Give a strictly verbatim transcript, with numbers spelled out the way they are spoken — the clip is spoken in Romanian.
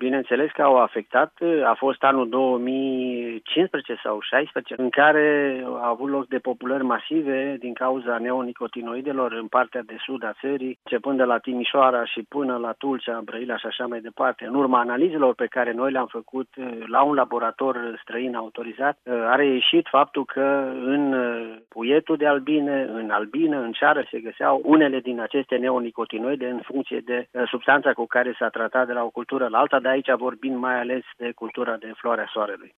bineînțeles că au afectat. A fost anul două mii cincisprezece sau șaisprezece în care a avut loc depopulări masive din cauza neonicotinoidelor în partea de sud a țării, începând de la Timișoara și până la Tulcea, Brăila și așa mai departe. În urma analizelor pe care noi le-am făcut la un laborator străin autorizat, a reieșit faptul că în puietul de albine, în albină, în ceară se găseau unele din aceste neonicotinoide în funcție de substanța cu care s-a tratat de la o cultură la alta, de aici vorbind mai ales de cultura de floarea soarelui.